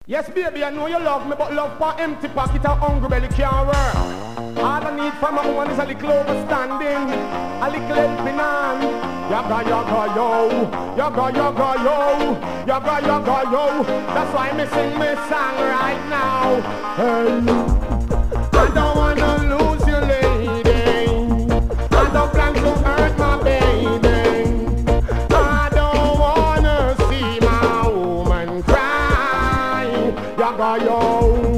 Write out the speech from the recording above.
Yes, baby, I know you love me, but love for empty pocket and hungry belly can't work. All I need from a woman is a little overstanding, a little helping hand. Yaga, yaga, yo, yaga, yaga, yo, yaga, yaga, yo. That's why me sing me song right now. Hey, I don't wanna lose you, lady. I don't plan to hurt my baby. I don't wanna see my woman cry. Yaga, yo.